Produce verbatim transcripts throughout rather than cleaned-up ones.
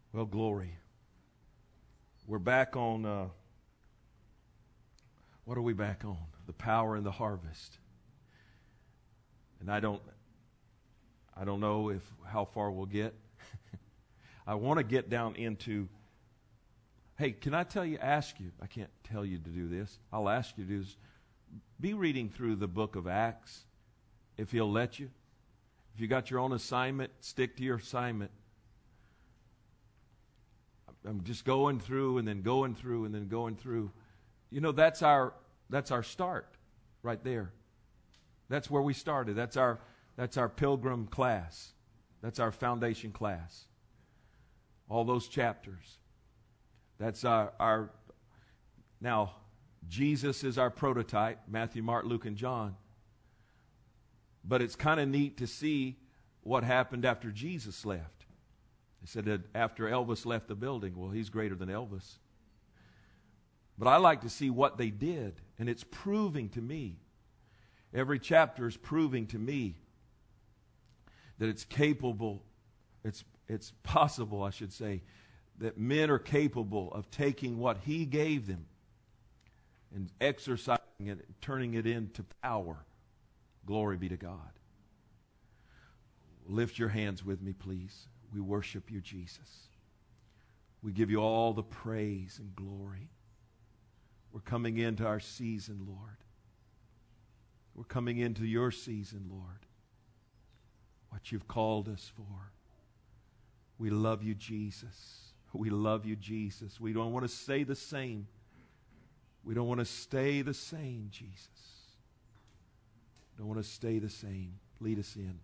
Well, glory. We're back on, uh, what are we back on? The power and the harvest. And I don't, I don't know if how far we'll get. I want to get down into, hey, can I tell you, ask you, I can't tell you to do this. I'll ask you to do this. Be reading through the book of Acts, if he'll let you. If you got your own assignment, stick to your assignment. I'm just going through and then going through and then going through. You know, that's our that's our start right there. That's where we started. That's our that's our pilgrim class. That's our foundation class. All those chapters. That's our our now Jesus is our prototype, Matthew, Mark, Luke, and John. But it's kind of neat to see what happened after Jesus left. They said that after Elvis left the building, well, he's greater than Elvis. But I like to see what they did, and it's proving to me. Every chapter is proving to me that it's capable, it's, it's possible, I should say, that men are capable of taking what he gave them and exercising it, turning it into power. Glory be to God. Lift your hands with me, please. We worship you, Jesus. We give you all the praise and glory. We're coming into our season, Lord. We're coming into your season, Lord. What you've called us for. We love you, Jesus. We love you, Jesus. We don't want to stay the same. We don't want to stay the same, Jesus. Don't want to stay the same. Lead us in.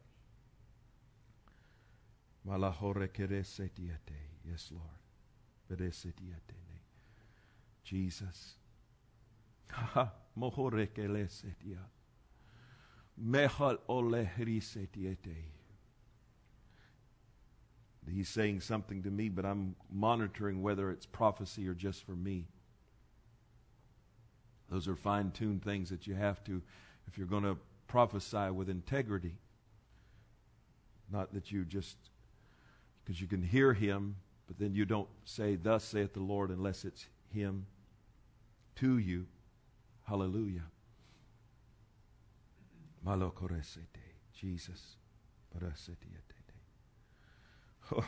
Yes, Lord. Jesus. He's saying something to me, but I'm monitoring whether it's prophecy or just for me. Those are fine-tuned things that you have to, if you're going to prophesy with integrity. Not that you just, because you can hear him, but then you don't say, thus saith the Lord, unless it's him to you. Hallelujah. Jesus. Oh,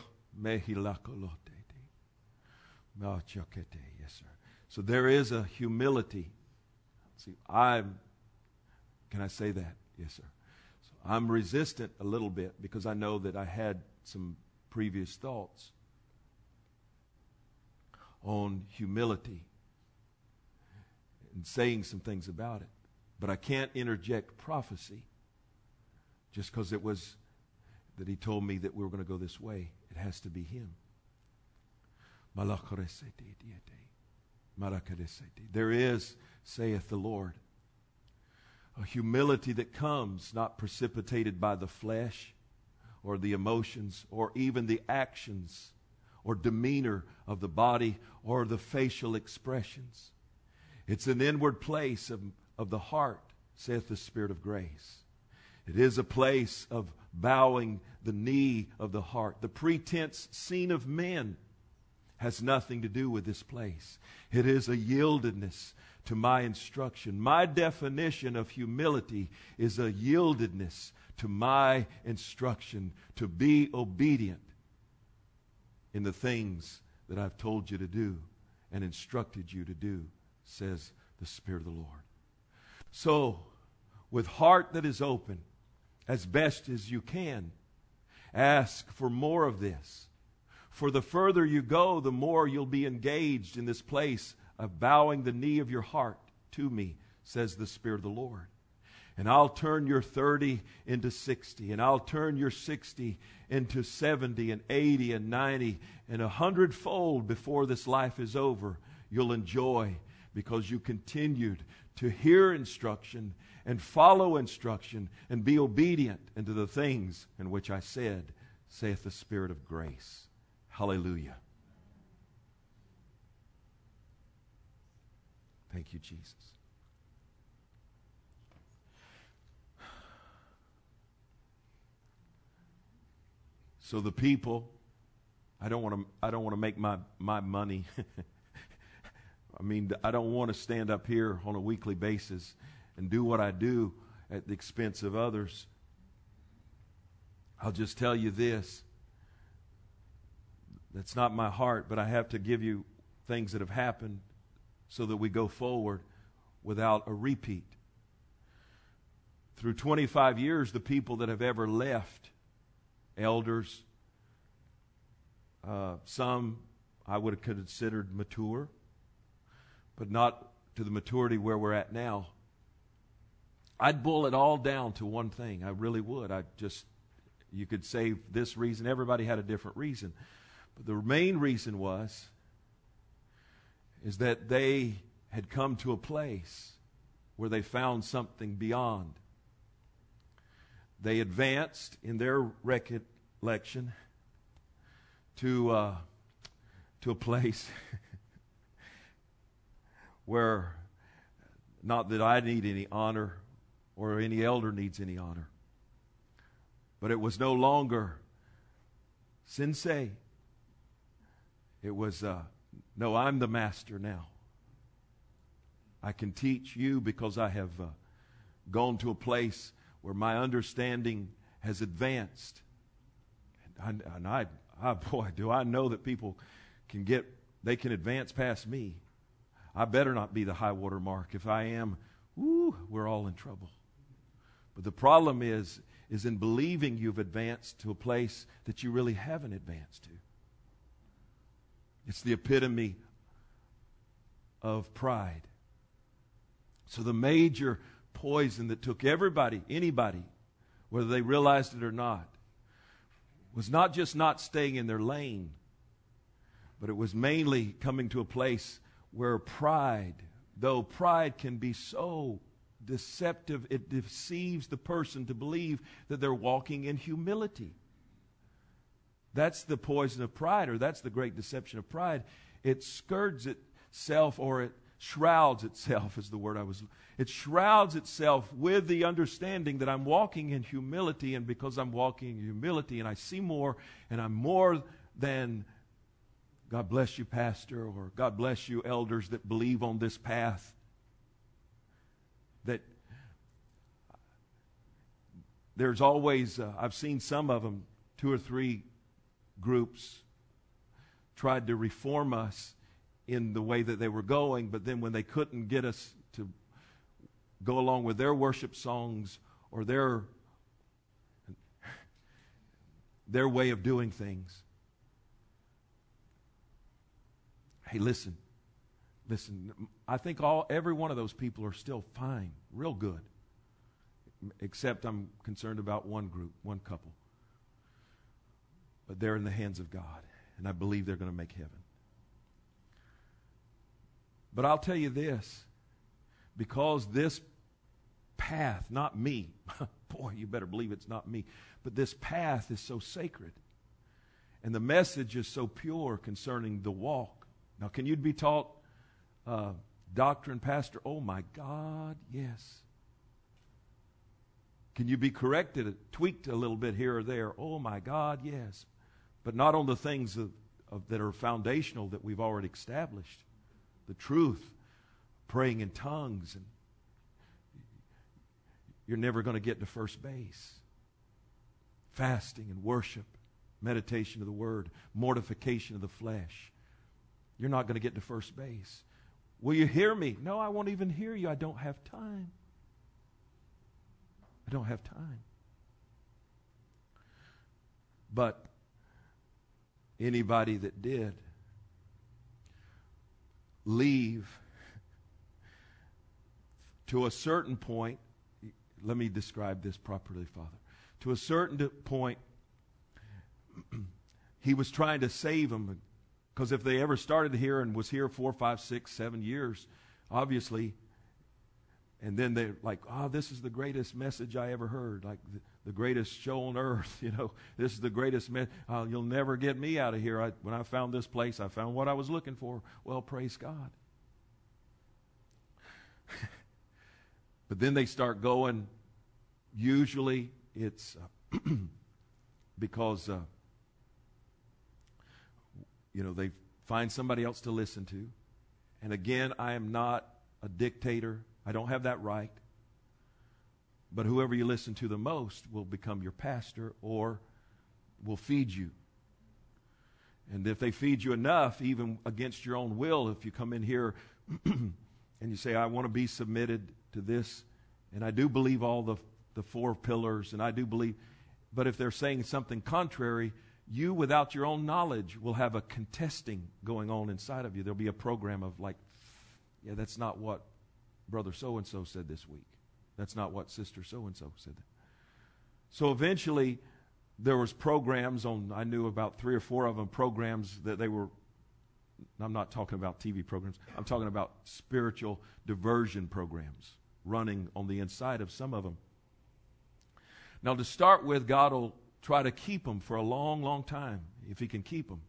yes, sir. So there is a humility. See, I'm, can I say that? Yes, sir. So I'm resistant a little bit because I know that I had some previous thoughts on humility and saying some things about it. But I can't interject prophecy just because it was that he told me that we were going to go this way. It has to be him. There is, saith the Lord, a humility that comes not precipitated by the flesh or the emotions or even the actions or demeanor of the body or the facial expressions. It's an inward place of, of the heart, saith the Spirit of grace. It is a place of bowing the knee of the heart. The pretense seen of men has nothing to do with this place. It is a yieldedness to my instruction. My definition of humility is a yieldedness to my instruction, to be obedient in the things that I've told you to do and instructed you to do, says the Spirit of the Lord. So, with heart that is open, as best as you can, ask for more of this. For the further you go, the more you'll be engaged in this place of bowing the knee of your heart to me, says the Spirit of the Lord. And I'll turn your thirty into sixty, and I'll turn your sixty into seventy and eighty and ninety and a hundredfold before this life is over. You'll enjoy because you continued to hear instruction and follow instruction and be obedient unto the things in which I said, saith the Spirit of grace. Hallelujah. Thank you, Jesus. So the people I don't want to. I don't want to make my my money. I mean, I don't want to stand up here on a weekly basis and do what I do at the expense of others. I'll just tell you this. That's not my heart, but I have to give you things that have happened so that we go forward without a repeat. Through twenty-five years, the people that have ever left, elders, uh, some I would have considered mature, but not to the maturity where we're at now. I'd boil it all down to one thing. I really would. I just, you could say this reason. Everybody had a different reason. But the main reason was, is that they had come to a place where they found something beyond. They advanced in their recollection to, uh, to a place where, not that I need any honor or any elder needs any honor, but it was no longer sensei. It was, uh, no, I'm the master now. I can teach you because I have uh, gone to a place where my understanding has advanced. And I, and I, I, boy, do I know that people can get, they can advance past me. I better not be the high water mark. If I am, whoo, we're all in trouble. But the problem is, is in believing you've advanced to a place that you really haven't advanced to. It's the epitome of pride. So the major poison that took everybody, anybody, whether they realized it or not, was not just not staying in their lane, but it was mainly coming to a place where pride, though pride can be so deceptive, it deceives the person to believe that they're walking in humility. That's the poison of pride, or that's the great deception of pride. It skirts itself, or it shrouds itself is the word I was. It shrouds itself with the understanding that I'm walking in humility, and because I'm walking in humility and I see more, and I'm more than, God bless you, pastor, or God bless you, elders that believe on this path, that there's always, uh, I've seen some of them, two or three groups tried to reform us in the way that they were going, but then when they couldn't get us to go along with their worship songs or their their way of doing things. Hey, listen. Listen, I think all every one of those people are still fine, real good. Except I'm concerned about one group, one couple. But they're in the hands of God, and I believe they're going to make heaven. But I'll tell you this, because this path, not me, boy, you better believe it's not me, but this path is so sacred, and the message is so pure concerning the walk. Now, can you be taught uh, doctrine, pastor? Oh my God, yes. Can you be corrected, tweaked a little bit here or there? Oh my God, yes. But not on the things of, of, that are foundational that we've already established. The truth, praying in tongues, and you're never going to get to first base. Fasting and worship, meditation of the word, mortification of the flesh. You're not going to get to first base. Will you hear me? No, I won't even hear you. I don't have time. I don't have time. But anybody that did leave to a certain point, let me describe this properly, Father. To a certain point, he was trying to save them, because if they ever started here and was here four, five, six, seven years, obviously, and then they're like, oh, this is the greatest message I ever heard, like the, the greatest show on earth, you know, this is the greatest message. Uh, you'll never get me out of here. I, when I found this place, I found what I was looking for. Well, praise God. But then they start going, usually it's uh, because uh, you know, they find somebody else to listen to. And again, I am not a dictator. I don't have that right. But whoever you listen to the most will become your pastor or will feed you. And if they feed you enough, even against your own will, if you come in here and you say, I want to be submitted to this, and I do believe all the, the four pillars, and I do believe, but if they're saying something contrary, you, without your own knowledge, will have a contesting going on inside of you. There'll be a program of like, yeah, that's not what Brother so-and-so said this week. That's not what Sister so-and-so said. So eventually, there was programs on, I knew about three or four of them, programs that they were, I'm not talking about T V programs, I'm talking about spiritual diversion programs running on the inside of some of them. Now, to start with, God will try to keep them for a long, long time, if He can keep them.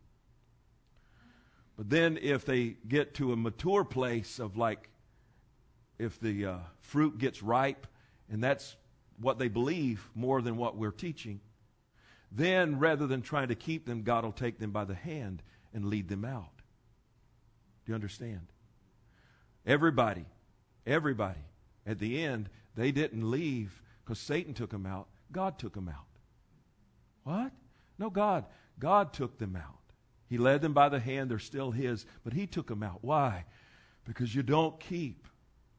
But then if they get to a mature place of like, if the uh, fruit gets ripe, and that's what they believe more than what we're teaching, then rather than trying to keep them, God will take them by the hand and lead them out. Do you understand? Everybody, everybody, at the end, they didn't leave because Satan took them out. God took them out. What? No, God. God took them out. He led them by the hand. They're still His, but He took them out. Why? Because you don't keep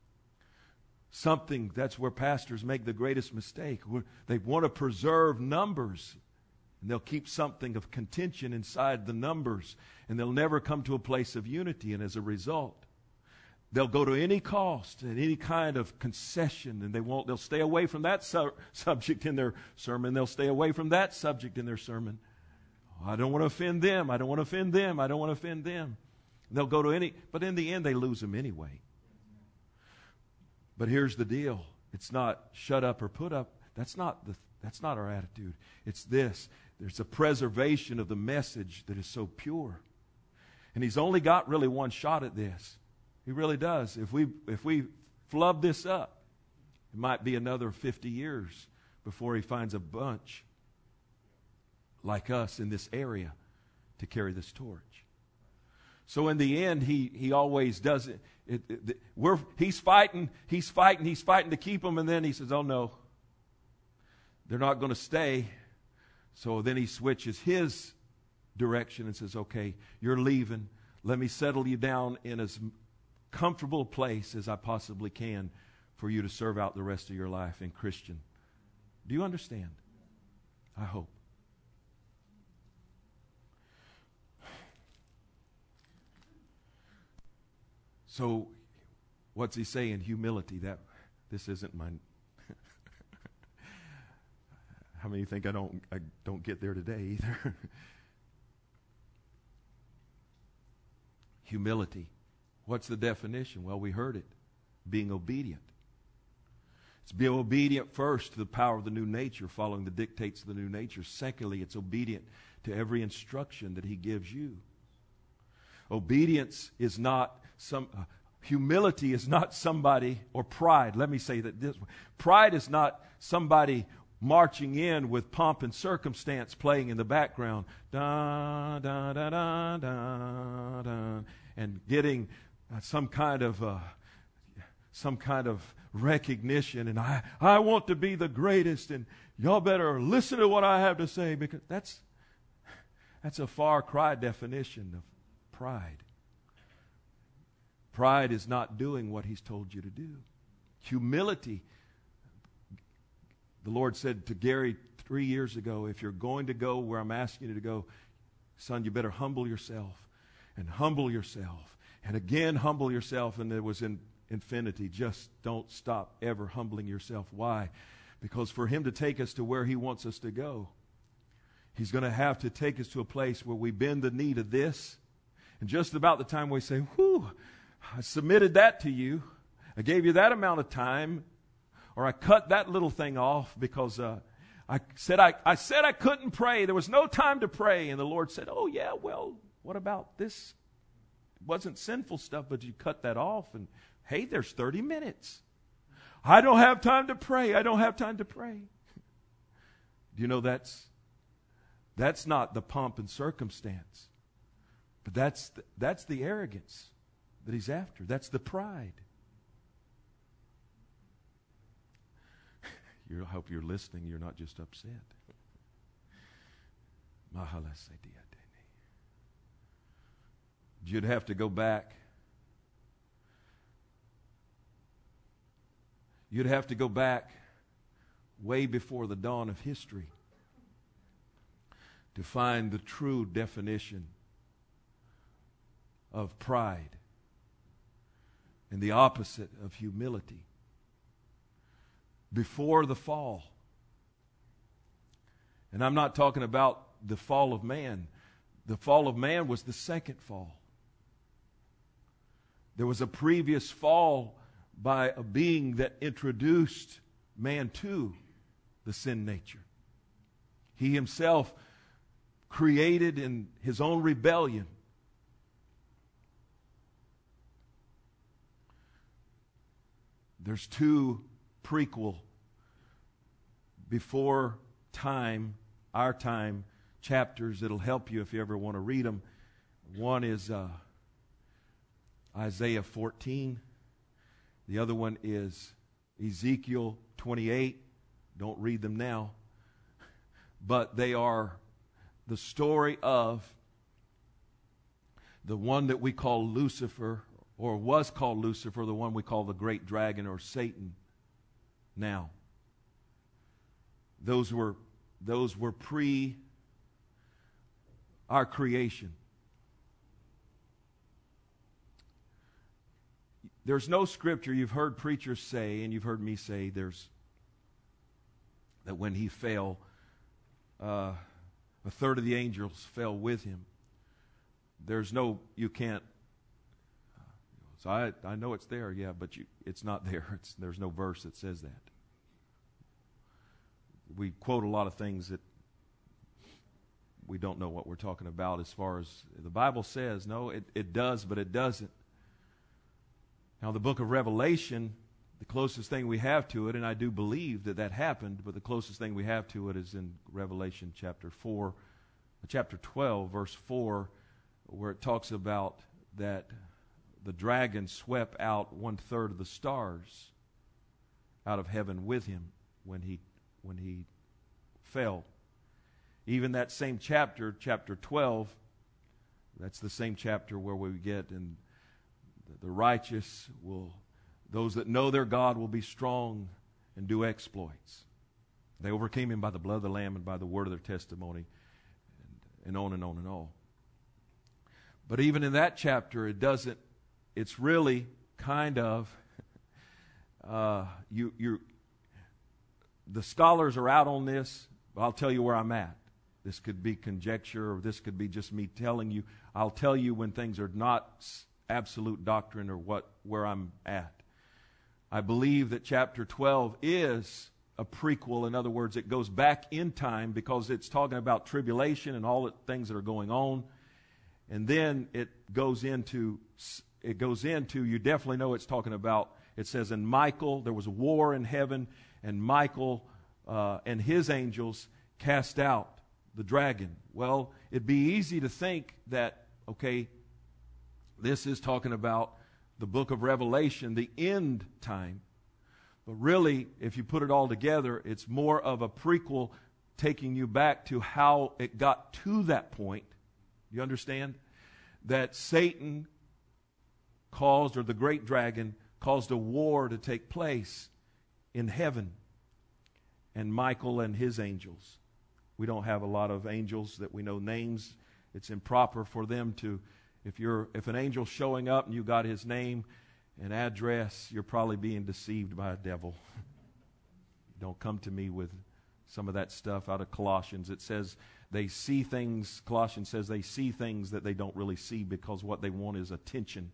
something. That's where pastors make the greatest mistake. They want to preserve numbers, and they'll keep something of contention inside the numbers, and they'll never come to a place of unity. And as a result, they'll go to any cost and any kind of concession, and they won't. They'll stay away from that su- subject in their sermon. They'll stay away from that subject in their sermon. Oh, I don't want to offend them. I don't want to offend them. I don't want to offend them. And they'll go to any, but in the end, they lose them anyway. But here's the deal. It's not shut up or put up. That's not the. That's not our attitude. It's this. There's a preservation of the message that is so pure. And He's only got really one shot at this. He really does. If we if we flub this up, it might be another fifty years before He finds a bunch like us in this area to carry this torch. So in the end, he he always does it. It, it, we're he's fighting, he's fighting, he's fighting to keep them, and then he says, "Oh no, they're not going to stay." So then he switches his direction and says, "Okay, you're leaving. Let me settle you down in as comfortable a place as I possibly can for you to serve out the rest of your life in Christian." Do you understand? I hope. So, what's he saying? Humility. That this isn't my. How many think I don't? I don't get there today either. Humility. What's the definition? Well, we heard it. Being obedient. It's being obedient first to the power of the new nature, following the dictates of the new nature. Secondly, it's obedient to every instruction that He gives you. Obedience is not some, uh, humility is not somebody, or pride, let me say that this way. Pride is not somebody marching in with pomp and circumstance playing in the background, da, da, da, da, da, da, and getting uh, some kind of, uh, some kind of recognition, and I, I want to be the greatest, and y'all better listen to what I have to say, because that's, that's a far cry definition of pride. Pride is not doing what He's told you to do. Humility. The Lord said to Gary three years ago, if you're going to go where I'm asking you to go, son, you better humble yourself and humble yourself and again humble yourself. And it was in infinity. Just don't stop ever humbling yourself. Why? Because for Him to take us to where He wants us to go, He's going to have to take us to a place where we bend the knee to this. And just about the time we say, whew, I submitted that to you. I gave you that amount of time. Or I cut that little thing off because uh, I said I, I said I couldn't pray. There was no time to pray. And the Lord said, oh yeah, well, what about this? It wasn't sinful stuff, but you cut that off. And hey, there's thirty minutes. I don't have time to pray. I don't have time to pray. Do you know that's, that's not the pomp and circumstance. But that's the, that's the arrogance that he's after. That's the pride. You, I hope you're listening. You're not just upset. You'd have to go back. You'd have to go back way before the dawn of history to find the true definition of pride and the opposite of humility. Before the fall. And I'm not talking about the fall of man. The fall of man was the second fall. There was a previous fall by a being that introduced man to the sin nature. He himself created in his own rebellion. There's two prequel before time, our time, chapters that'll help you if you ever want to read them. One is uh, Isaiah fourteen. The other one is Ezekiel twenty-eight. Don't read them now. But they are the story of the one that we call Lucifer, or was called Lucifer, the one we call the great dragon or Satan now. Those were, those were pre our creation. There's no scripture, you've heard preachers say, and you've heard me say, there's that when he fell, uh, a third of the angels fell with him. There's no, you can't, so I, I know it's there, yeah, but you, it's not there. It's, there's no verse that says that. We quote a lot of things that we don't know what we're talking about as far as the Bible says. No, it, it does, but it doesn't. Now, the book of Revelation, the closest thing we have to it, and I do believe that that happened, but the closest thing we have to it is in Revelation chapter four, chapter twelve, verse four, where it talks about that the dragon swept out one third of the stars out of heaven with him when he when he fell. Even that same chapter, chapter twelve, that's the same chapter where we get, and the righteous will, those that know their God will be strong and do exploits. They overcame him by the blood of the Lamb and by the word of their testimony, and, and on and on and on. But even in that chapter, it doesn't, it's really kind of, uh, you, you, the scholars are out on this, but I'll tell you where I'm at. This could be conjecture, or this could be just me telling you. I'll tell you when things are not absolute doctrine or what where I'm at. I believe that chapter twelve is a prequel. In other words, it goes back in time because it's talking about tribulation and all the things that are going on. And then it goes into, it goes into, you definitely know it's talking about, it says, in Michael, there was a war in heaven, and Michael uh, and his angels cast out the dragon. Well, it'd be easy to think that, okay, this is talking about the book of Revelation, the end time. But really, if you put it all together, it's more of a prequel taking you back to how it got to that point. You understand? That Satan caused, or the great dragon, caused a war to take place in heaven. And Michael and his angels. We don't have a lot of angels that we know names. It's improper for them to, if you're if an angel's showing up and you got his name and address, you're probably being deceived by a devil. Don't come to me with some of that stuff out of Colossians. It says they see things, Colossians says they see things that they don't really see because what they want is attention.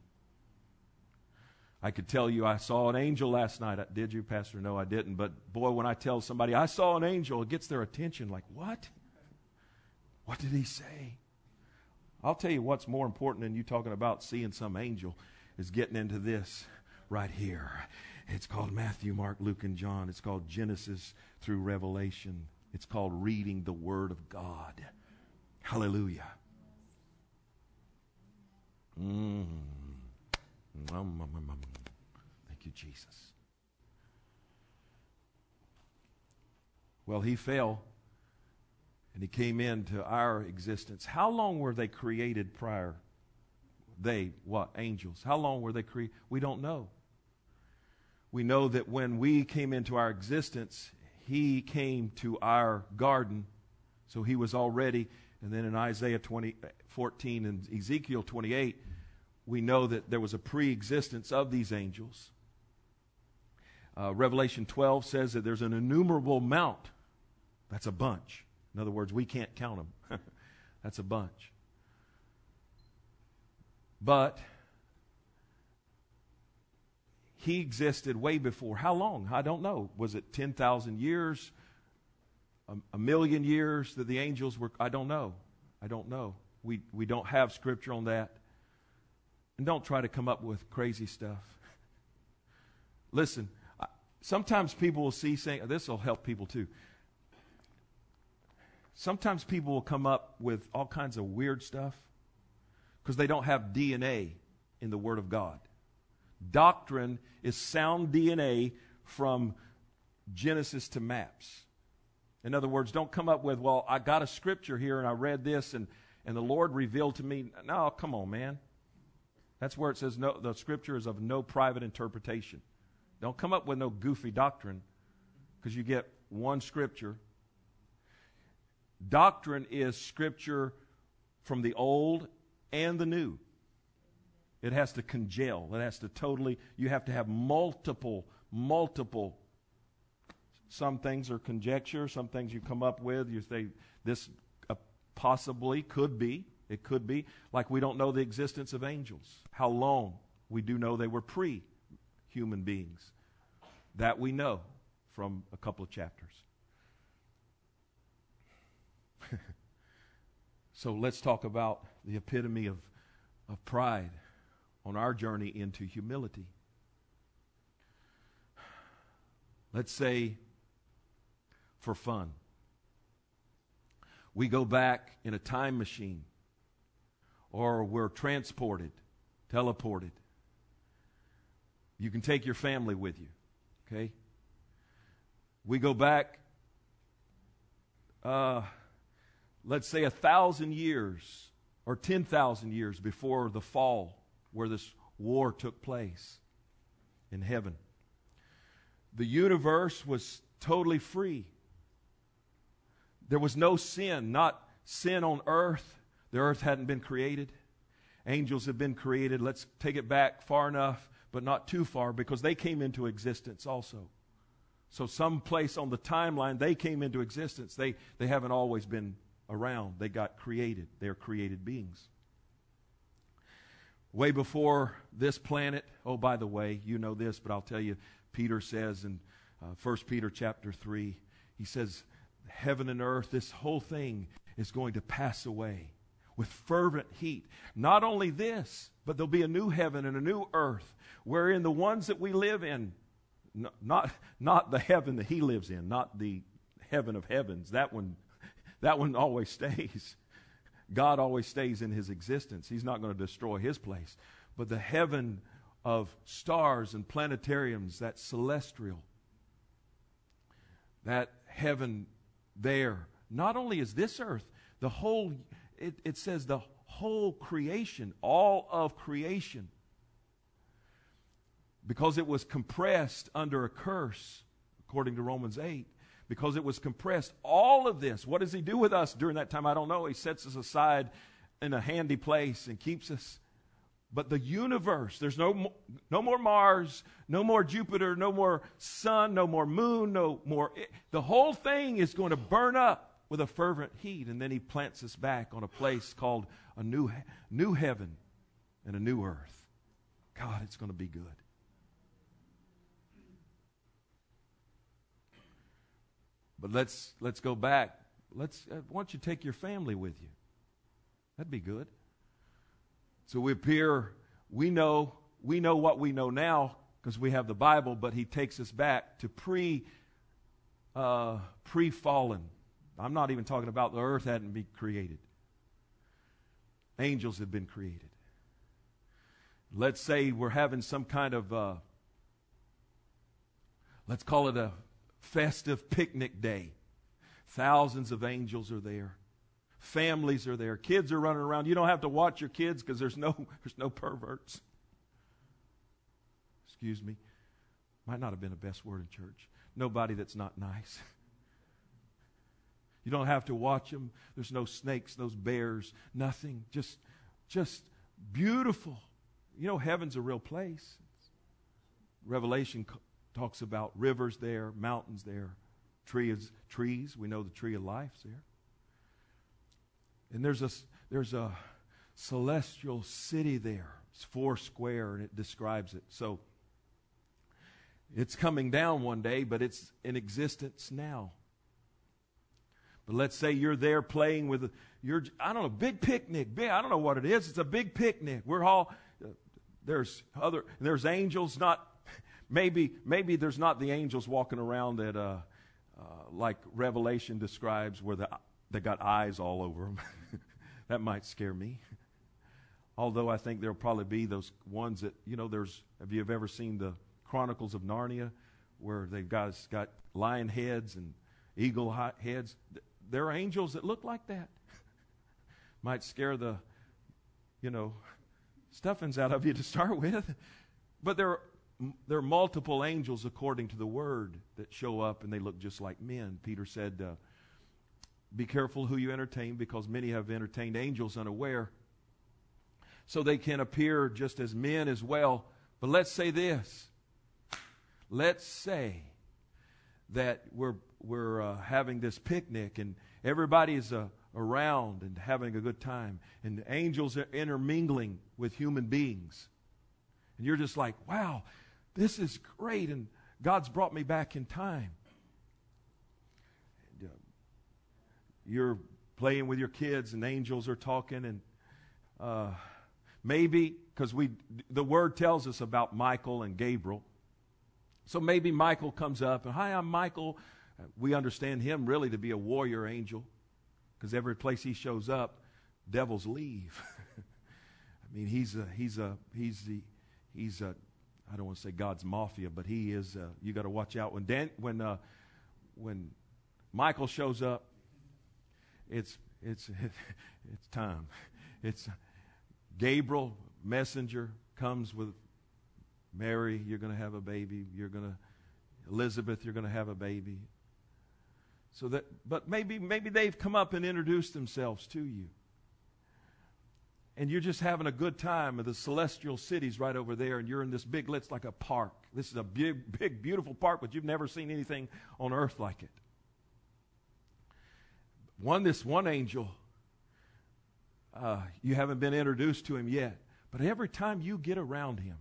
I could tell you I saw an angel last night. Did you, Pastor? No, I didn't. But boy, when I tell somebody I saw an angel, it gets their attention. Like, what? What did he say? I'll tell you what's more important than you talking about seeing some angel is getting into this right here. It's called Matthew, Mark, Luke, and John. It's called Genesis through Revelation. It's called reading the Word of God. Hallelujah. Um, um, um, um. Thank you, Jesus. Well, he fell, and he came into our existence. How long were they created prior? They, what? Angels. How long were they created? We don't know. We know that when we came into our existence, he came to our garden. So he was already, and then in Isaiah twenty, fourteen and Ezekiel twenty-eight, we know that there was a pre-existence of these angels. Uh, Revelation twelve says that there's an innumerable amount. That's a bunch. In other words, we can't count them. That's a bunch. But he existed way before. How long? I don't know. Was it ten thousand years? A, a million years that the angels were? I don't know. I don't know. We, we don't have scripture on that. And don't try to come up with crazy stuff. Listen, I, sometimes people will see saying, this will help people too. Sometimes people will come up with all kinds of weird stuff because they don't have D N A in the Word of God. Doctrine is sound D N A from Genesis to maps. In other words, don't come up with, well, I got a scripture here and I read this and, and the Lord revealed to me. No, come on, man. That's where it says no, the scripture is of no private interpretation. Don't come up with no goofy doctrine because you get one scripture. Doctrine is scripture from the old and the new. It has to congeal. It has to totally, you have to have multiple, multiple. Some things are conjecture. Some things you come up with. You say, this uh, possibly could be. It could be. Like we don't know the existence of angels. How long? We do know they were pre-human beings. That we know from a couple of chapters. So let's talk about the epitome of, of pride on our journey into humility. Let's say, for fun, we go back in a time machine, or we're transported, teleported. You can take your family with you, okay? We go back, uh, let's say a thousand years or ten thousand years before the fall where this war took place in heaven. The universe was totally free. There was no sin, not sin on earth. The earth hadn't been created. Angels had been created. Let's take it back far enough, but not too far, because they came into existence also. So someplace on the timeline, they came into existence. They, they haven't always been around. They got created. They're created beings. Way before this planet, oh, by the way, you know this, but I'll tell you, Peter says in uh, First Peter chapter three, he says, heaven and earth, this whole thing is going to pass away with fervent heat. Not only this, but there'll be a new heaven and a new earth, wherein the ones that we live in, n- not, not the heaven that he lives in, not the heaven of heavens, that one, that one always stays. God always stays in his existence. He's not going to destroy his place. But the heaven of stars and planetariums, that celestial, that heaven there, not only is this earth, the whole, it, it says the whole creation, all of creation, because it was compressed under a curse, according to Romans eight, because it was compressed, all of this, what does he do with us during that time? I don't know. He sets us aside in a handy place and keeps us. But the universe, there's no, no more Mars, no more Jupiter, no more sun, no more moon, no more. It, the whole thing is going to burn up with a fervent heat. And then he plants us back on a place called a new, new heaven and a new earth. God, it's going to be good. But let's let's go back. Let's. Uh, why don't you take your family with you? That'd be good. So we appear. We know. We know what we know now because we have the Bible. But he takes us back to pre. Uh, pre-fallen. I'm not even talking about the earth hadn't been created. Angels had been created. let's say we're having some kind of, uh, let's call it a festive picnic day. Thousands of angels are there. Families are there. Kids are running around. You don't have to watch your kids because there's no, there's no perverts. Excuse me. Might not have been the best word in church. Nobody that's not nice. You don't have to watch them. There's no snakes, no bears, nothing. Just, just beautiful. You know, heaven's a real place. Revelation c- talks about rivers there, mountains there, trees. Trees. We know the tree of life's there. And there's a there's a celestial city there. It's four square, and it describes it. So it's coming down one day, but it's in existence now. But let's say you're there playing with, a, you're, I don't know, big picnic. Big, I don't know what it is. It's a big picnic. We're all, uh, there's other, there's angels, not, maybe, maybe there's not the angels walking around that, uh, uh, like Revelation describes, where the, they got eyes all over them. That might scare me. Although I think there'll probably be those ones that, you know, there's, have you ever seen the Chronicles of Narnia, where they've got, got lion heads and eagle heads? There are angels that look like that. Might scare the, you know, stuffings out of you to start with. But there are, there are multiple angels according to the Word that show up, and they look just like men. Peter said, uh, be careful who you entertain, because many have entertained angels unaware. So they can appear just as men as well. But let's say this. Let's say that we're we're uh, having this picnic, and everybody is uh, around and having a good time, and the angels are intermingling with human beings, and you're just like, wow, this is great, and God's brought me back in time. And, uh, you're playing with your kids, and angels are talking, and uh, maybe because we the Word tells us about Michael and Gabriel. So maybe Michael comes up, and hi, I'm Michael. We understand him really to be a warrior angel, because every place he shows up, devils leave. I mean, he's a, he's a, he's the, he's a, I don't want to say God's mafia, but he is. Uh, you got to watch out when Dan, when uh, when Michael shows up. It's it's it's time. It's Gabriel, messenger, comes with Mary. You're going to have a baby. You're going to Elizabeth. You're going to have a baby. So that, but maybe maybe they've come up and introduced themselves to you, and you're just having a good time. And the celestial city's right over there, and you're in this big, it's like a park. This is a big, big, beautiful park, but you've never seen anything on earth like it. One, this one angel, uh, you haven't been introduced to him yet, but every time you get around him,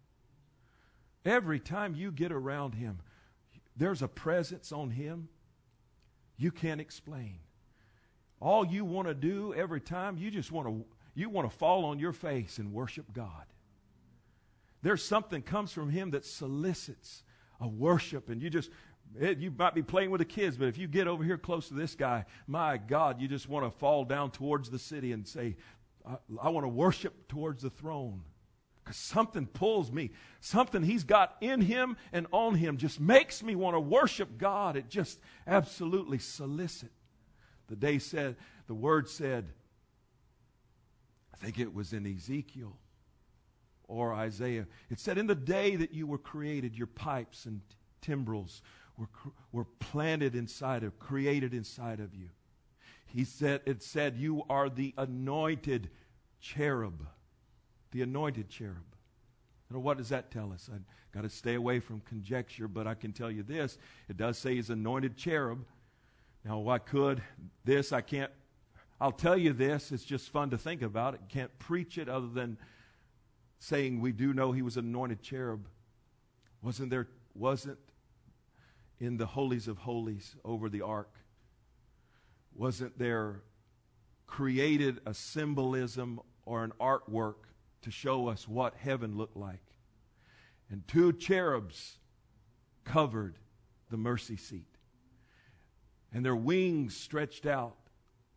every time you get around him, there's a presence on him you can't explain. All you want to do every time, you just want to you want to fall on your face and worship God. There's something comes from him that solicits a worship, and you just it, you might be playing with the kids, but if you get over here close to this guy, my God, you just want to fall down towards the city and say, I, I want to worship towards the throne. Because something pulls me. Something he's got in him and on him just makes me want to worship God. It just absolutely solicits. The day said, the word said, I think it was in Ezekiel or Isaiah. It said, in the day that you were created, your pipes and timbrels were, were planted inside of, created inside of you. He said, it said, you are the anointed cherub. The anointed cherub. And what does that tell us? I've got to stay away from conjecture, but I can tell you this. It does say he's anointed cherub. Now, I could, this, I can't, I'll tell you this. It's just fun to think about it. Can't preach it other than saying we do know he was an anointed cherub. Wasn't there, wasn't in the holies of holies over the ark, wasn't there created a symbolism or an artwork to show us what heaven looked like? And two cherubs covered the mercy seat. And their wings stretched out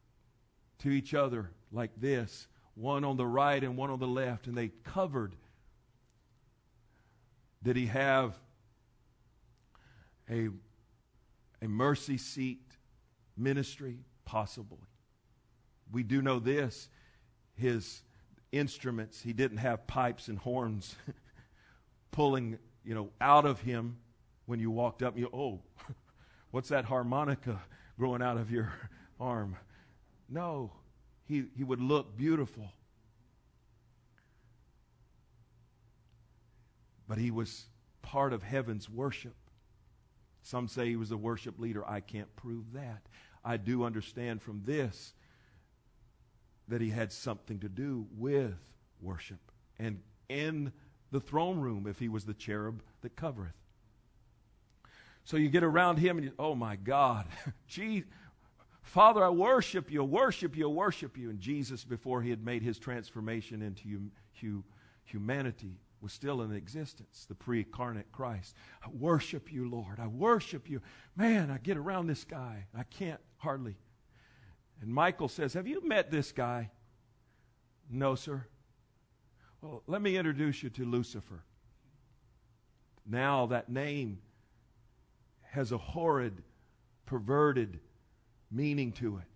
to each other like this, one on the right and one on the left, and they covered Did he have a, a mercy seat ministry? Possibly. We do know this. His instruments, he didn't have pipes and horns pulling, you know, out of him when you walked up. You, oh, what's that harmonica growing out of your arm? No, he, he would look beautiful. But he was part of heaven's worship. Some say he was a worship leader. I can't prove that. I do understand from this that he had something to do with worship. And in the throne room, if he was the cherub that covereth. So you get around him and you, oh my God, gee, Father, I worship you, worship you, worship you. And Jesus, before he had made his transformation into hum, hum, humanity, was still in existence, the pre-incarnate Christ. I worship you, Lord. I worship you. Man, I get around this guy. I can't hardly. And Michael says, have you met this guy? No, sir. Well, let me introduce you to Lucifer. Now that name has a horrid, perverted meaning to it.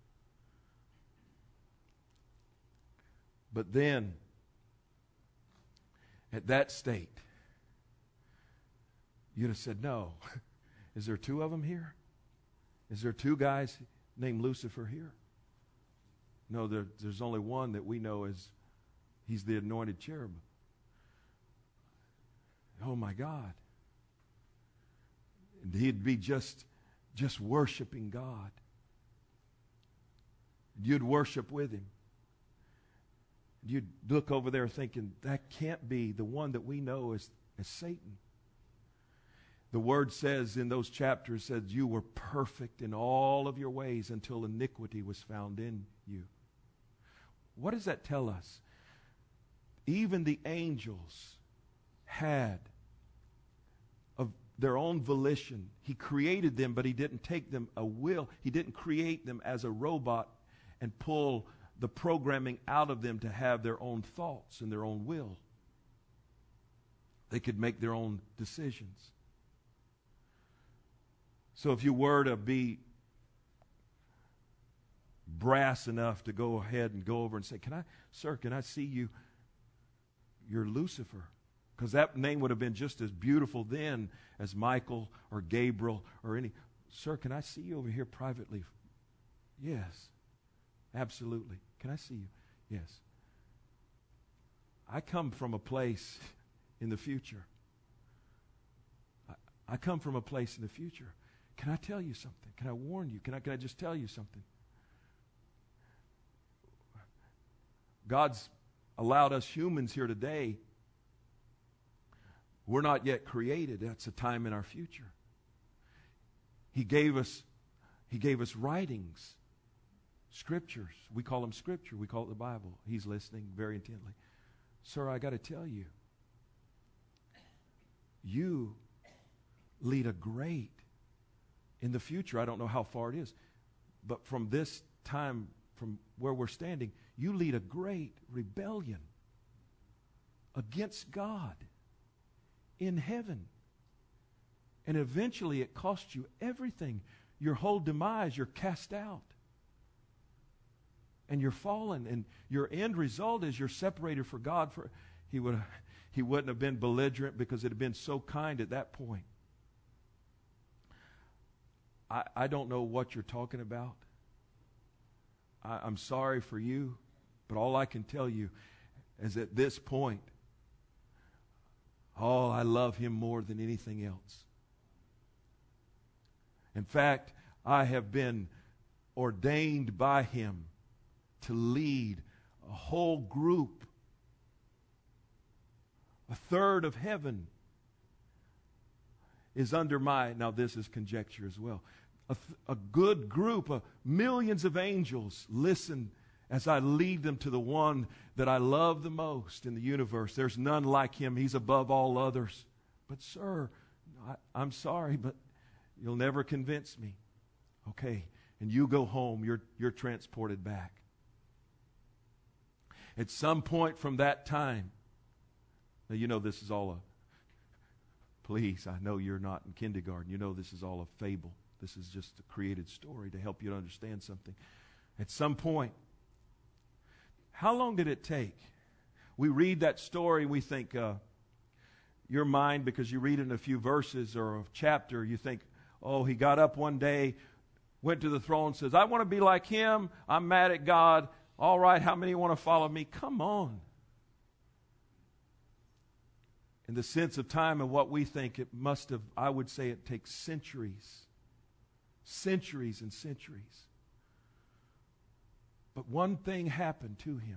But then, at that state, you'd have said, no. Is there two of them here? Is there two guys named Lucifer here? No, there, there's only one that we know as he's the anointed cherub. Oh my God. And he'd be just, just worshiping God. You'd worship with him. You'd look over there thinking, that can't be the one that we know as, as Satan. The word says in those chapters, says you were perfect in all of your ways until iniquity was found in you. What does that tell us? Even the angels had of their own volition. He created them, but he didn't take them a will. He didn't create them as a robot and pull the programming out of them to have their own thoughts and their own will. They could make their own decisions. So if you were to be brass enough to go ahead and go over and say, can I, sir, can I see you? You're Lucifer. Because that name would have been just as beautiful then as Michael or Gabriel or any. Sir, can I see you over here privately? Yes, absolutely. Can I see you? Yes. I come from a place in the future. I, I come from a place in the future. Can I tell you something? Can I warn you? Can I, can I just tell you something? God's allowed us humans here today. We're not yet created. That's a time in our future. He gave us, He gave us writings, scriptures. We call them scripture. We call it the Bible. He's listening very intently. Sir, I got to tell you, you lead a great, in the future, I don't know how far it is, but from this time, from where we're standing, you lead a great rebellion against God in heaven. And eventually it costs you everything. Your whole demise, you're cast out. And you're fallen. And your end result is you're separated from God. For he would he wouldn't have been belligerent because it had been so kind at that point. I, I don't know what you're talking about. I, I'm sorry for you. But all I can tell you is at this point, oh, I love him more than anything else. In fact, I have been ordained by him to lead a whole group. A third of heaven is under my, now this is conjecture as well, a, th- a good group of millions of angels listen as I lead them to the one that I love the most in the universe. There's none like him. He's above all others. But sir, I, I'm sorry, but you'll never convince me. Okay, and you go home. You're, you're transported back. At some point from that time, now you know this is all a Please, I know you're not in kindergarten. You know this is all a fable. This is just a created story to help you to understand something. At some point, how long did it take? We read that story and we think, uh, your mind, because you read it in a few verses or a chapter, you think, oh, he got up one day, went to the throne and says, I want to be like him. I'm mad at God. All right, how many want to follow me? Come on. In the sense of time and what we think, it must have, I would say it takes centuries. Centuries and centuries. But one thing happened to him.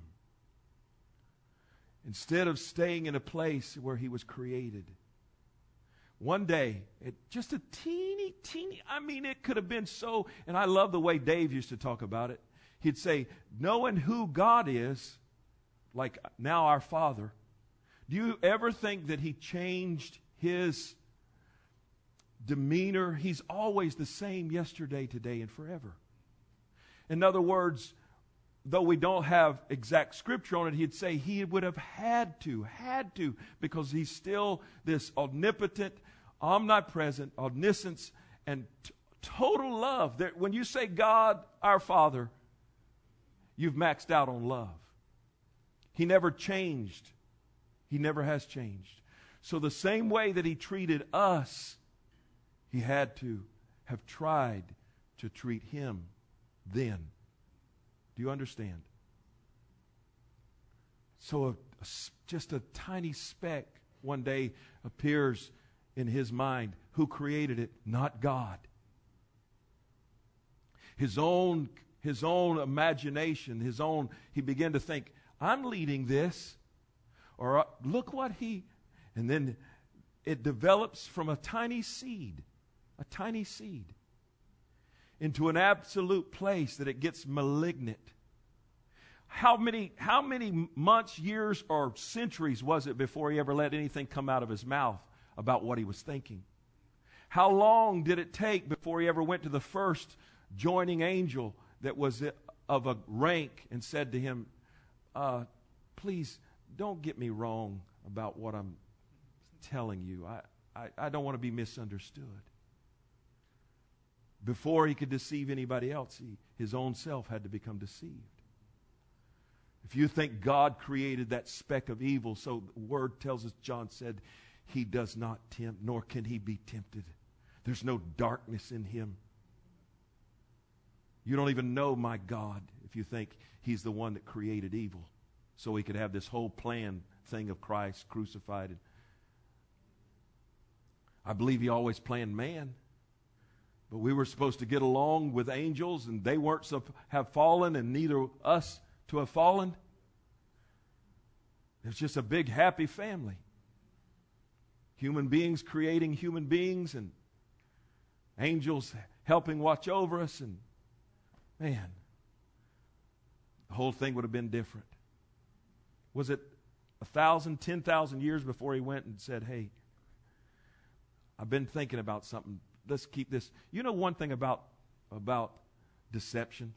Instead of staying in a place where he was created, one day, it, just a teeny, teeny, I mean, it could have been so, and I love the way Dave used to talk about it. He'd say, knowing who God is, like now our Father, do you ever think that he changed his demeanor? He's always the same yesterday, today, and forever. In other words, though we don't have exact scripture on it, he'd say he would have had to, had to, because he's still this omnipotent, omnipresent, omniscience, and t- total love. That when you say God, our Father, you've maxed out on love. He never changed. He never has changed. So the same way that he treated us, he had to have tried to treat him then. Do you understand? So a, a, just a tiny speck one day appears in his mind. Who created it? Not God. His own, his own imagination, his own, he began to think, I'm leading this. Or uh, look what he, and then it develops from a tiny seed, a tiny seed, into an absolute place that it gets malignant. How many, how many months, years, or centuries was it before he ever let anything come out of his mouth about what he was thinking? How long did it take before he ever went to the first joining angel that was of a rank and said to him, uh, please, don't get me wrong about what I'm telling you. I, I, I don't want to be misunderstood. Before he could deceive anybody else, he, his own self had to become deceived. If you think God created that speck of evil, so the word tells us, John said, he does not tempt, nor can he be tempted. There's no darkness in him. You don't even know my God if you think he's the one that created evil. So he could have this whole plan thing of Christ crucified. I believe he always planned man. But we were supposed to get along with angels, and they weren't to have fallen, and neither us to have fallen. It's just a big happy family. Human beings creating human beings, and angels helping watch over us, and man, the whole thing would have been different. Was it a thousand, ten thousand years before he went and said, hey, I've been thinking about something. Let's keep this. You know one thing about, about deception?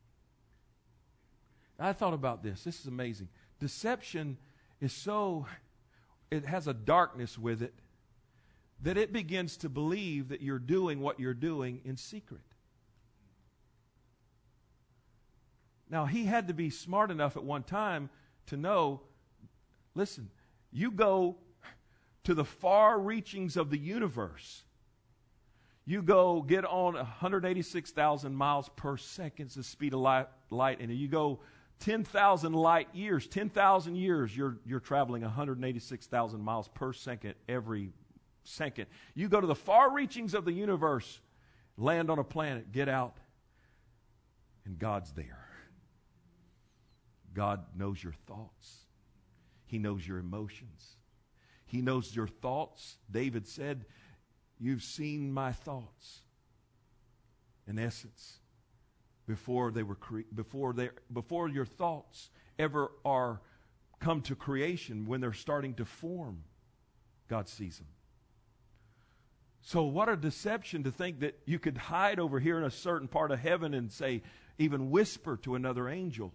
I thought about this. This is amazing. Deception is so, it has a darkness with it that it begins to believe that you're doing what you're doing in secret. Now, he had to be smart enough at one time to know, listen, you go to the far reachings of the universe. You go get on one hundred eighty-six thousand miles per second, is the speed of light, light, and you go ten thousand light years, ten thousand years, you're, you're traveling one hundred eighty-six thousand miles per second every second. You go to the far reachings of the universe, land on a planet, get out, and God's there. God knows your thoughts. He knows your emotions. He knows your thoughts. David said, you've seen my thoughts. In essence, before they were cre- before they before your thoughts ever are come to creation, when they're starting to form, God sees them. So what a deception to think that you could hide over here in a certain part of heaven and say, even whisper to another angel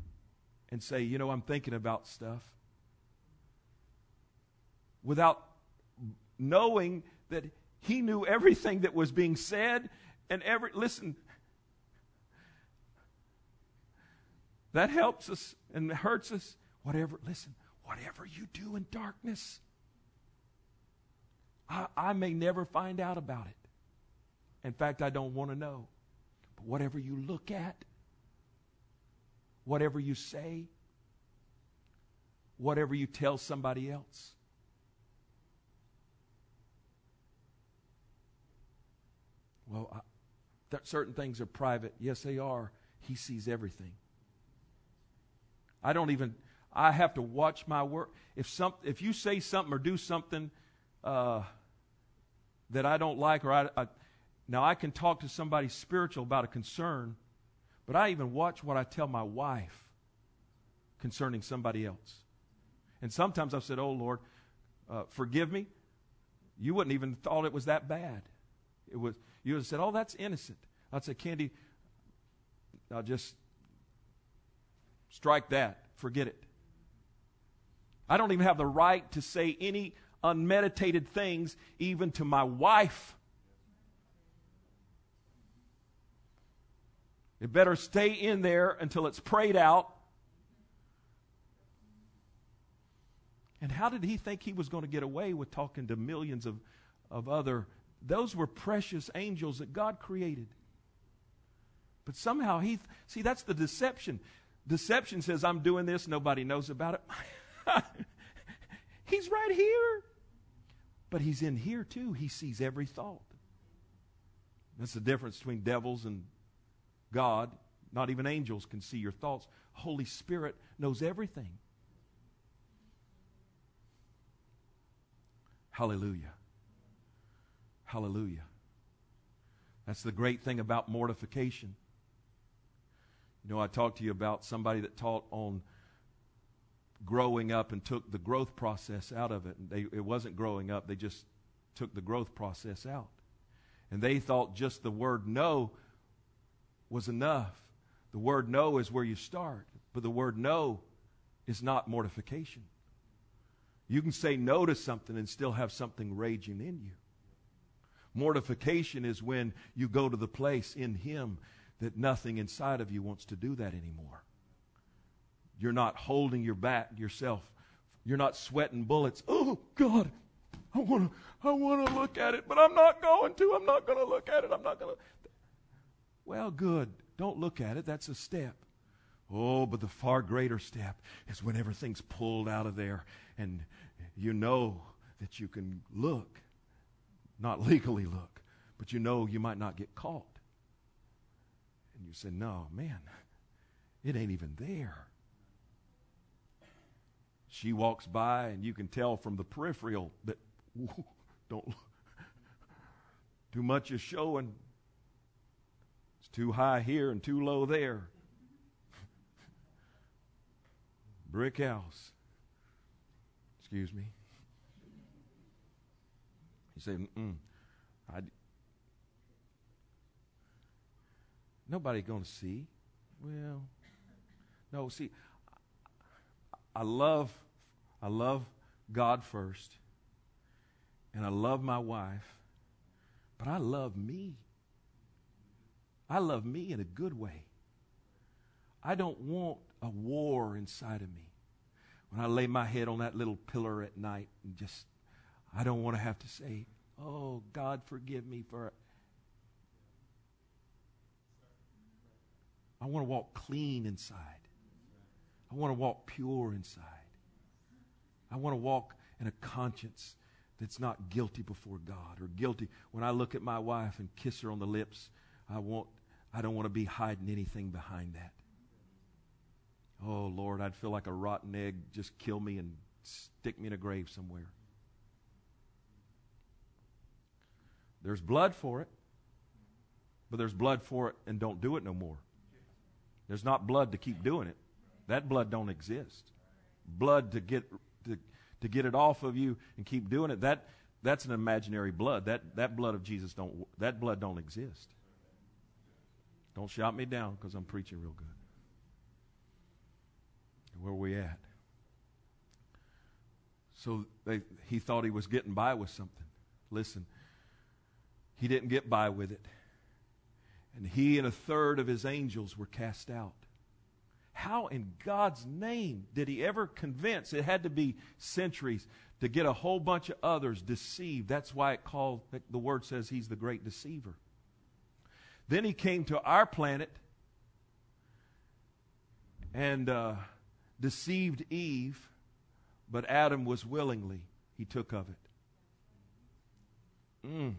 and say, you know, I'm thinking about stuff. Without knowing that he knew everything that was being said and every, listen, that helps us and hurts us. Whatever, listen, whatever you do in darkness, I, I may never find out about it. In fact, I don't want to know. But whatever you look at, whatever you say, whatever you tell somebody else, well, I, th- certain things are private. Yes, they are. He sees everything. I don't even, I have to watch my word. If some, if you say something or do something uh, that I don't like, or I, I, now I can talk to somebody spiritual about a concern, but I even watch what I tell my wife concerning somebody else. And sometimes I've said, oh, Lord, uh, forgive me. You wouldn't even thought it was that bad. It was, you would have said, oh, that's innocent. I'd say, Candy, I'll just strike that. Forget it. I don't even have the right to say any unmeditated things even to my wife. It better stay in there until it's prayed out. And how did he think he was going to get away with talking to millions of, of other, those were precious angels that God created. But somehow he, see, that's the deception. Deception says, I'm doing this, nobody knows about it. He's right here. But he's in here too. He sees every thought. That's the difference between devils and God. Not even angels can see your thoughts. Holy Spirit knows everything. Hallelujah. Hallelujah. That's the great thing about mortification. You know, I talked to you about somebody that taught on growing up and took the growth process out of it. And they, it wasn't growing up. They just took the growth process out. And they thought just the word no was enough. The word no is where you start. But the word no is not mortification. You can say no to something and still have something raging in you. Mortification is when you go to the place in Him that nothing inside of you wants to do that anymore. You're not holding your back yourself. You're not sweating bullets. Oh, God, I want to I want to look at it, but I'm not going to. I'm not going to look at it. I'm not going to. Well, good. Don't look at it. That's a step. Oh, but the far greater step is when everything's pulled out of there and you know that you can look. Not legally look, but you know you might not get caught. And you say, no, man, it ain't even there. She walks by and you can tell from the peripheral that whoo, don't too much is showing. It's too high here and too low there. Brick house. Excuse me. You say, mm-mm. I, nobody going to see. Well, no, see, I love, I love God first, and I love my wife, but I love me. I love me in a good way. I don't want a war inside of me. When I lay my head on that little pillar at night and just, I don't want to have to say, oh, God, forgive me for. I want to walk clean inside. I want to walk pure inside. I want to walk in a conscience that's not guilty before God or guilty. When I look at my wife and kiss her on the lips, I want, I don't want to be hiding anything behind that. Oh, Lord, I'd feel like a rotten egg. Just kill me and stick me in a grave somewhere. There's blood for it, but there's blood for it and don't do it no more. There's not blood to keep doing it. That blood don't exist. Blood to get to, to get it off of you and keep doing it, that that's an imaginary blood. That that blood of Jesus don't that blood don't exist. Don't shout me down because I'm preaching real good. Where are we at? So they, he thought he was getting by with something. Listen, he didn't get by with it. And he and a third of his angels were cast out. How in God's name did he ever convince? It had to be centuries to get a whole bunch of others deceived. That's why it called, the word says he's the great deceiver. Then he came to our planet and uh, deceived Eve, but Adam was willingly, he took of it. Mm.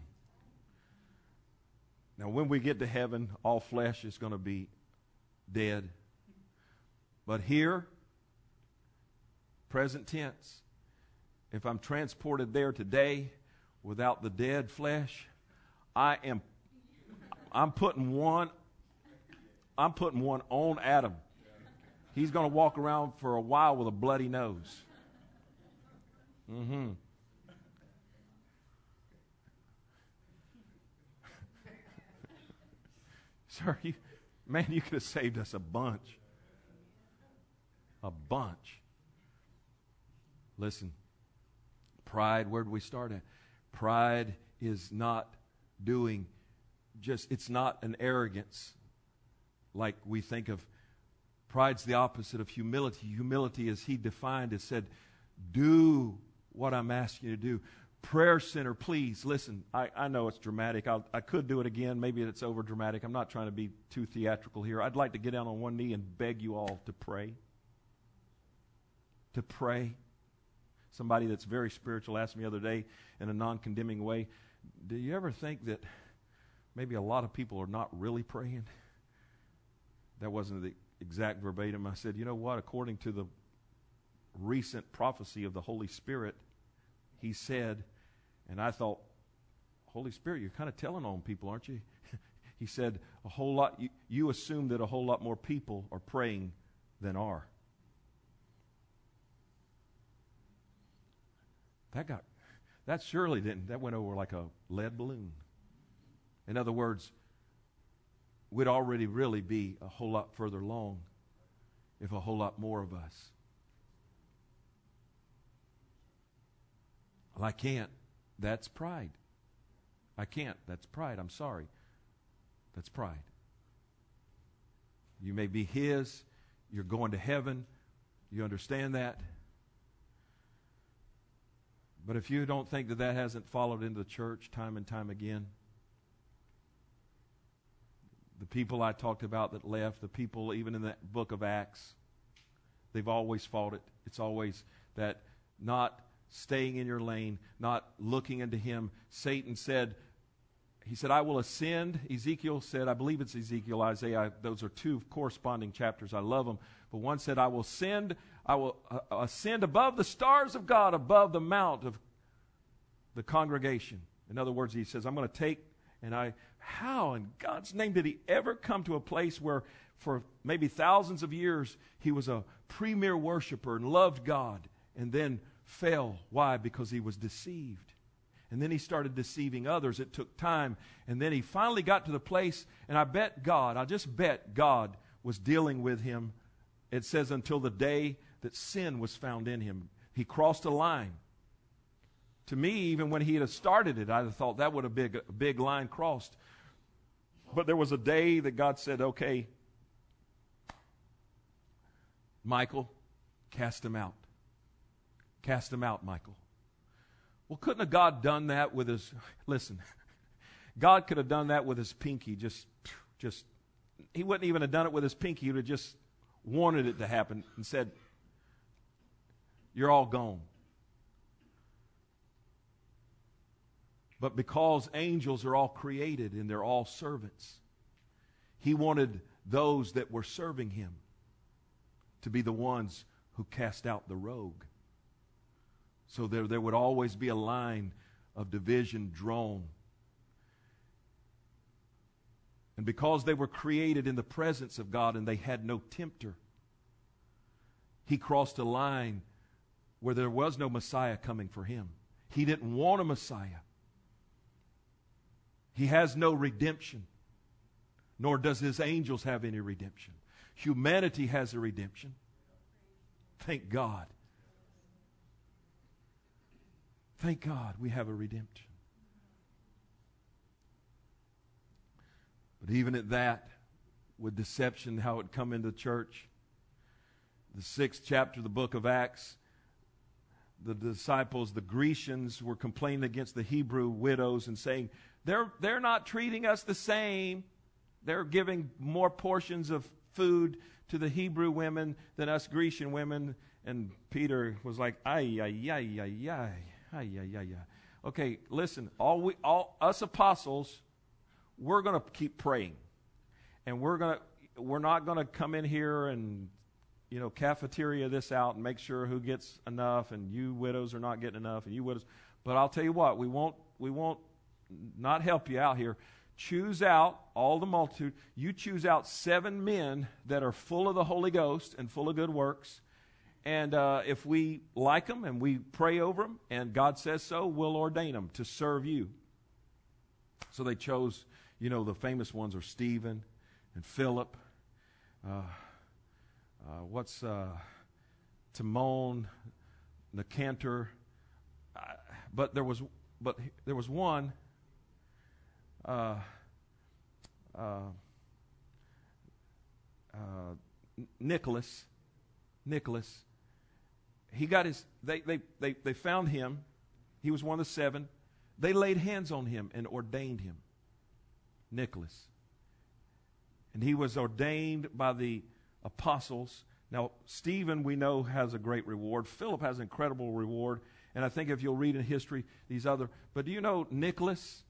Now, when we get to heaven, all flesh is going to be dead. But here, present tense, if I'm transported there today without the dead flesh, I am, I'm putting one, I'm putting one on Adam. He's going to walk around for a while with a bloody nose. Mm-hmm. Sir, you, man, you could have saved us a bunch. A bunch. Listen, pride, where do we start at? Pride is not doing just, it's not an arrogance like we think of. Pride's the opposite of humility. Humility, as he defined, has said, do what I'm asking you to do. Prayer center, please, listen, I, I know it's dramatic. I'll, I could do it again. Maybe it's over dramatic. I'm not trying to be too theatrical here. I'd like to get down on one knee and beg you all to pray. To pray. Somebody that's very spiritual asked me the other day in a non-condemning way, do you ever think that maybe a lot of people are not really praying? That wasn't the exact verbatim. I said, you know what? According to the recent prophecy of the Holy Spirit, he said, and I thought, Holy Spirit, you're kind of telling on people, aren't you? He said, a whole lot, you, you assume that a whole lot more people are praying than are. That got, that surely didn't, that went over like a lead balloon. In other words, we'd already really be a whole lot further along if a whole lot more of us. Well, I can't. That's pride. I can't. That's pride. I'm sorry. That's pride. You may be his. You're going to heaven. You understand that? But if you don't think that that hasn't followed into the church time and time again, the people I talked about that left, the people even in the book of Acts, they've always fought it. It's always that not staying in your lane, not looking into him. Satan said, he said, I will ascend. Ezekiel said, I believe it's Ezekiel, Isaiah. Those are two corresponding chapters. I love them. But one said, I will send, I will uh, ascend above the stars of God, above the mount of the congregation. In other words, he says, I'm going to take, and I, how in God's name did he ever come to a place where for maybe thousands of years he was a premier worshiper and loved God and then fell? Why? Because he was deceived. And then he started deceiving others. It took time. And then he finally got to the place, and I bet God, I just bet God was dealing with him. It says until the day that sin was found in him. He crossed a line. To me, even when he had started it, I'd have thought that would have been a big line crossed. But there was a day that God said, okay, Michael, cast him out. Cast him out, Michael. Well, couldn't have God done that with his, listen, God could have done that with his pinky, just, just, he wouldn't even have done it with his pinky. He would have just wanted it to happen and said, you're all gone. But because angels are all created and they're all servants, he wanted those that were serving him to be the ones who cast out the rogue. So there, there would always be a line of division drawn. And because they were created in the presence of God and they had no tempter, he crossed a line where there was no Messiah coming for him. He didn't want a Messiah. He has no redemption, nor does his angels have any redemption. Humanity has a redemption. Thank God. Thank God we have a redemption. But even at that, with deception, how it come into the church, the sixth chapter of the book of Acts, the disciples, the Grecians, were complaining against the Hebrew widows and saying, they're, they're not treating us the same. They're giving more portions of food to the Hebrew women than us Grecian women. And Peter was like, ay, ay, ay, ay, ay, ay, ay, ay, ay. Okay, listen, all we, all us apostles, we're going to keep praying. And we're going to, we're not going to come in here and, you know, cafeteria this out and make sure who gets enough, and you widows are not getting enough, and you widows. But I'll tell you what, we won't, we won't not help you out here. Choose out all the multitude. You choose out seven men that are full of the Holy Ghost and full of good works. And uh, if we like them and we pray over them and God says so, we'll ordain them to serve you. So they chose, you know, the famous ones are Stephen and Philip. Uh, uh, what's uh, Timon, Nicanor. Uh, but there was, but there was one. Uh, uh, uh, Nicholas, Nicholas, he got his, they, they, they, they found him. He was one of the seven. They laid hands on him and ordained him. Nicholas. And he was ordained by the apostles. Now, Stephen, we know, has a great reward. Philip has an incredible reward. And I think if you'll read in history, these other, but do you know Nicholas?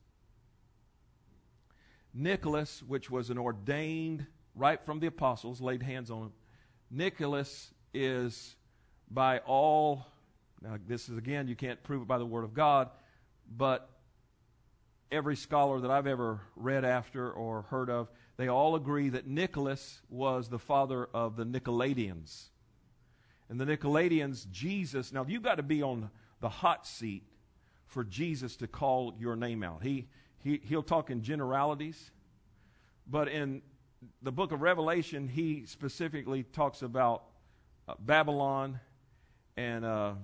Nicholas, which was an ordained, right from the apostles, laid hands on him. Nicholas is by all, now this is again, you can't prove it by the Word of God, but every scholar that I've ever read after or heard of, they all agree that Nicholas was the father of the Nicolaitans. And the Nicolaitans, Jesus, now you've got to be on the hot seat for Jesus to call your name out. He He, he'll talk in generalities, but in the book of Revelation, he specifically talks about uh, Babylon, and uh,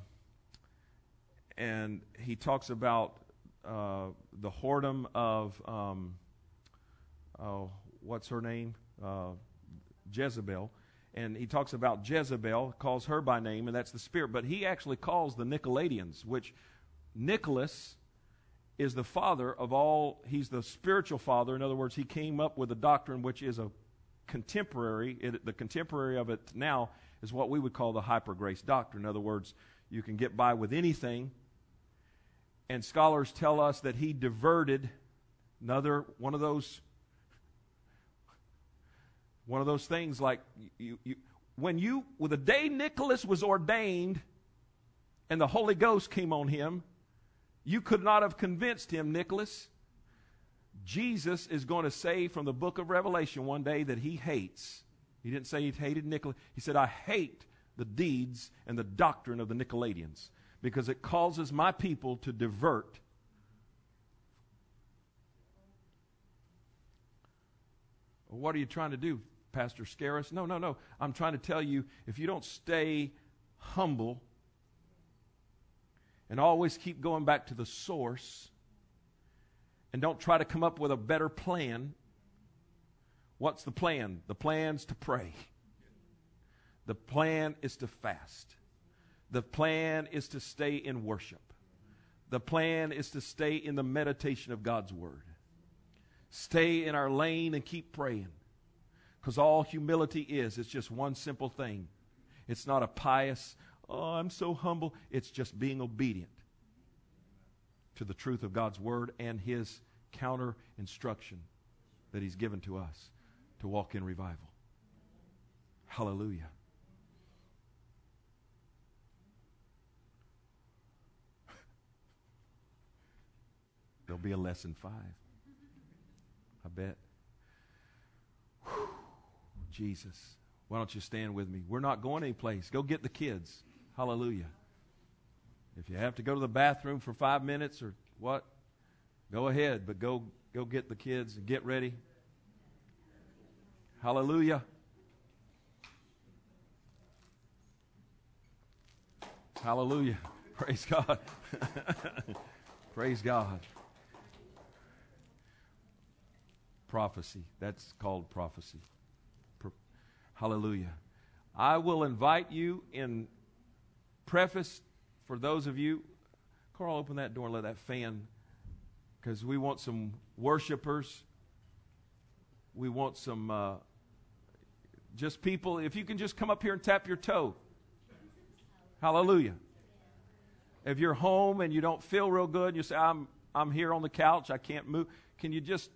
and he talks about uh, the whoredom of, um, oh, what's her name? Uh, Jezebel. And he talks about Jezebel, calls her by name, and that's the spirit. But he actually calls the Nicolaitans, which Nicholas is the father of all, he's the spiritual father. In other words, he came up with a doctrine which is a contemporary, it, the contemporary of it now is what we would call the hyper grace doctrine. In other words, you can get by with anything. And scholars tell us that he diverted another one of those one of those things like you, you when you, with the day Nicholas was ordained and the Holy Ghost came on him, you could not have convinced him, Nicholas. Jesus is going to say from the book of Revelation one day that he hates. He didn't say he hated Nicholas. He said, I hate the deeds and the doctrine of the Nicolaitans because it causes my people to divert. What are you trying to do, Pastor? Scare us? No, no, no. I'm trying to tell you, if you don't stay humble and always keep going back to the source and don't try to come up with a better plan. What's the plan? The plan's to pray. The plan is to fast. The plan is to stay in worship. The plan is to stay in the meditation of God's Word. Stay in our lane and keep praying. Because all humility is, it's just one simple thing. It's not a pious, oh, I'm so humble. It's just being obedient to the truth of God's Word and His counter instruction that He's given to us to walk in revival. Hallelujah. There'll be a lesson five. I bet. Whew. Jesus. Why don't you stand with me? We're not going anyplace. Go get the kids. Hallelujah. If you have to go to the bathroom for five minutes or what, go ahead. But go, go get the kids and get ready. Hallelujah. Hallelujah. Praise God. Praise God. Prophecy. That's called prophecy. Pro- Hallelujah. I will invite you in preface for those of you. Carl, open that door and let that fan, because we want some worshipers. We want some uh, just people. If you can just come up here and tap your toe. Hallelujah. If you're home and you don't feel real good, you say, I'm I'm here on the couch, I can't move. Can you just...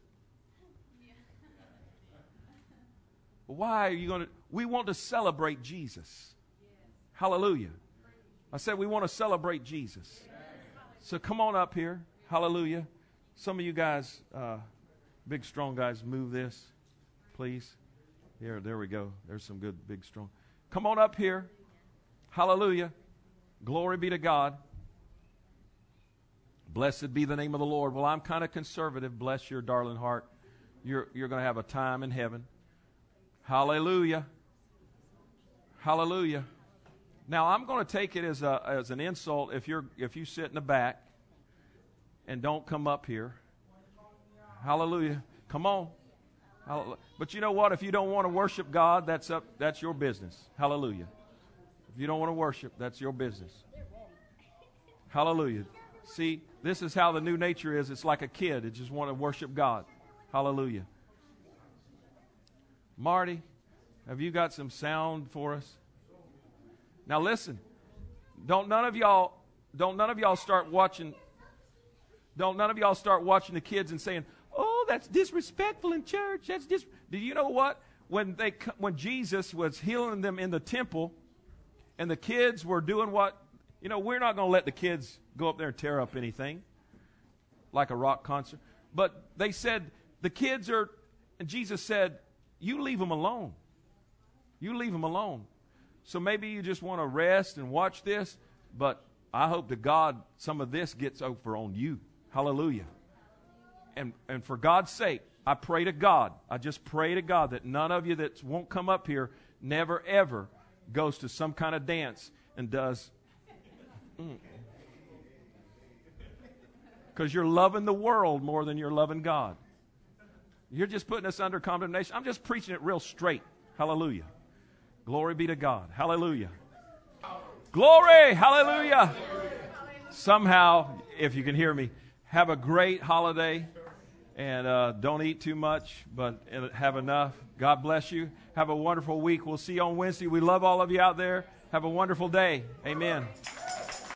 Why are you going to... We want to celebrate Jesus. Hallelujah. I said we want to celebrate Jesus. So come on up here. Hallelujah. Some of you guys, uh, big strong guys, move this, please. Here, there we go. There's some good big strong. Come on up here. Hallelujah. Glory be to God. Blessed be the name of the Lord. Well, I'm kind of conservative. Bless your darling heart. You're, you're going to have a time in heaven. Hallelujah. Hallelujah. Now, I'm going to take it as a as an insult if you're if you sit in the back and don't come up here. Hallelujah. Come on. Hallelujah. But you know what? If you don't want to worship God, that's up that's your business. Hallelujah. If you don't want to worship, that's your business. Hallelujah. See, this is how the new nature is. It's like a kid. It just want to worship God. Hallelujah. Marty, have you got some sound for us? Now listen. Don't none of y'all don't none of y'all start watching don't none of y'all start watching the kids and saying, "Oh, that's disrespectful in church. That's dis." Do you know what? When they when Jesus was healing them in the temple and the kids were doing what, you know, we're not going to let the kids go up there and tear up anything like a rock concert. But they said, the kids are, and Jesus said, you leave them alone. You leave them alone. So maybe you just want to rest and watch this, but I hope to God some of this gets over on you. Hallelujah. And and for God's sake, I pray to God, I just pray to God that none of you that won't come up here never ever goes to some kind of dance and does, because mm. you're loving the world more than you're loving God. You're just putting us under condemnation. I'm just preaching it real straight. Hallelujah. Glory be to God. Hallelujah. Glory. Hallelujah. Somehow, if you can hear me, have a great holiday. And uh, don't eat too much, but have enough. God bless you. Have a wonderful week. We'll see you on Wednesday. We love all of you out there. Have a wonderful day. Amen.